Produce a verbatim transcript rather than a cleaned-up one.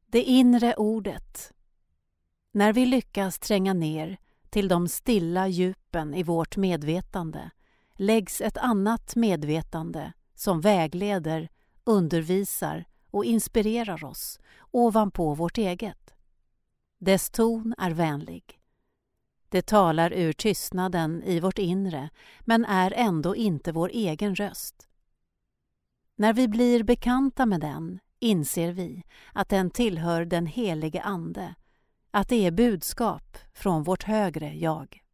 Det inre ordet. När vi lyckas tränga ner till de stilla djupen i vårt medvetande läggs ett annat medvetande som vägleder, undervisar och inspirerar oss ovanpå vårt eget. Dess ton är vänlig. Det talar ur tystnaden i vårt inre men är ändå inte vår egen röst. När vi blir bekanta med den inser vi att den tillhör den helige ande, att det är budskap från vårt högre jag.